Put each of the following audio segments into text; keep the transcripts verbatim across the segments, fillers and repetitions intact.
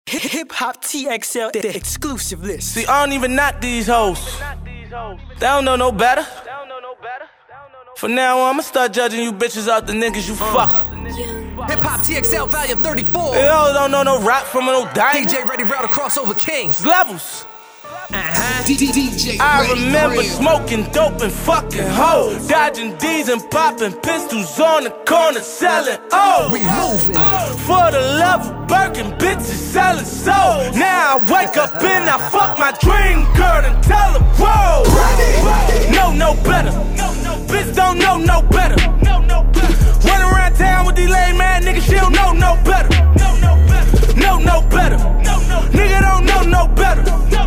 Hip Hop T X L, the exclusive list. See, I don't even knock these hoes. They don't know no better. From now on, I'ma start judging you bitches out the niggas you fuck. Hip Hop T X L Volume thirty-four. They all don't know no rap from no dime. D J Ready Rail, the crossover king. It's levels. Uh-huh. D J I Ready remember Rail. smoking dope and fucking hoes, dodging D's and popping pistols on the corner selling O's. We moving for the love of Birkin, bitches selling souls. Now I wake up and I fuck my dream girl and tell her, whoa, no, no better. Bitch don't know no better. Run around town with these lame ass niggas, she don't know no better. No, no better. Nigga don't know no better.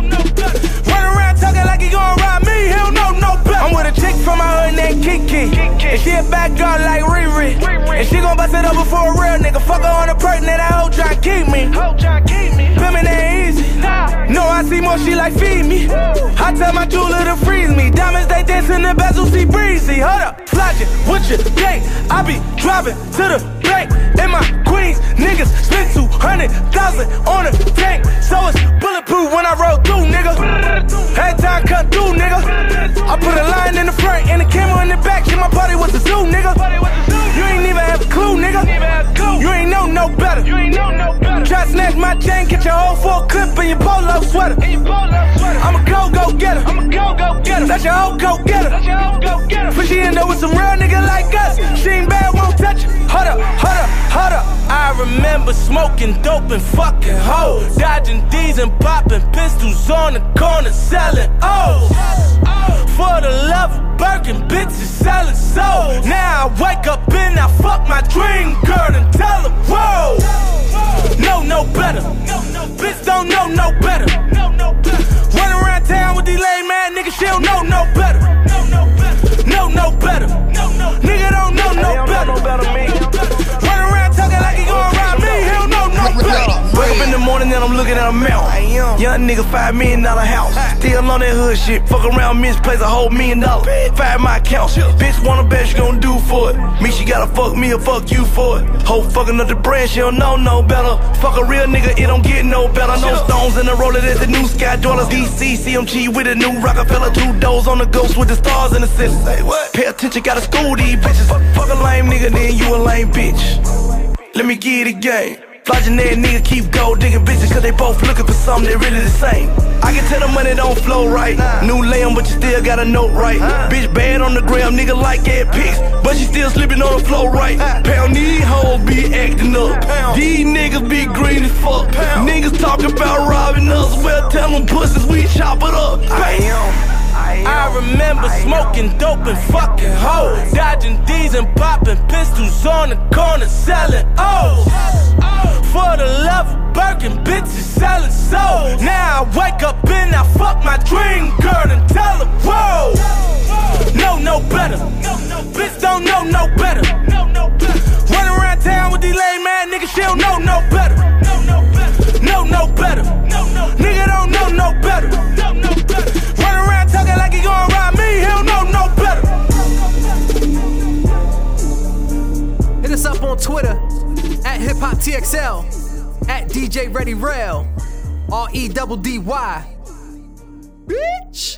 Run around talking like he gon' rob me, he don't know no better. I'm with a chick from my hood named Kiki, and she a bad girl like Riri, and she gon' bust it up before a real nigga. Fuck her on the perk, and that hoe try keep me. Pimpin' ain't easy. No, I see more, she like feed me. I tell my jeweler to freeze me. Diamonds they dance in the bezel, see breezy. Hold up, flashing with your date. I be driving to the bank in my Queens. Niggas spend two hundred thousand on a tank, so it's bulletproof when I roll through, nigga. Every time I cut through, nigga, I put a line in the front and a camera in the back. Shit, my party was a zoo, nigga. You ain't even have a clue, nigga. You ain't know no better. Try to snatch my chain, get your whole full clip in your polo sweater. I'm a go go getter. That's your whole go getter. But she end up with some real nigga like us. She ain't bad, won't touch it. Hold up, hold up, hold up. I remember smoking dope and fucking hoes, dodging D's and popping pistols on the corner selling O's. For the love of Birkin, bitches selling souls. Now I wake up and I fuck my dream girl and tell her, whoa, no, no better. Bitch don't know no better. Run around town with these lame ass niggas, she don't know no better. No, no better. Nigga don't know no better. Run around talking like he gon' rob me, he don't know no better. Wake up in the morning and I'm looking at a mount. Young nigga, five million dollar house. Still on that hood shit. Fuck around, miss, place a whole million dollars. Five my account. Bitch wanna bet she gon' do for it. Me, she gotta fuck me or fuck you for it. Hoe fucking up the brand, she don't know no better. Fuck a real nigga, it don't get no better. No stones in the roller, that's the new sky dwellers. D C, C M G with a new Rockefeller. Two doors on the ghost with the stars in the center. Say what? Pay attention, gotta school these bitches. Fuck, fuck a lame nigga, then you a lame bitch. Let me give you the game. Flogging that nigga keep gold digging bitches, cause they both looking for something that really the same. I can tell the money don't flow right. New lamb, but you still got a note right. Bitch bad on the gram, nigga like that pics, but she still slipping on the floor right. Pound these hoes be acting up. These niggas be green as fuck. Niggas talking about robbing us. Well, tell them pussies we chop it up. I am. I remember smoking dope and fucking hoes, dodging D's and popping pistols on the corner selling O's. For the love of Birkin, bitches selling souls. Now I wake up and I fuck my dream girl and tell her, whoa, no, no better. Bitch don't know no better. Run around town with these lame ass niggas, she don't know no better. No, no better. Nigga don't know no better. Run around talking like he gon' rob me, he don't know no better. Hit us up on Twitter at Hip Hop T X L, at D J Ready Rail, R E D D Y. Bitch.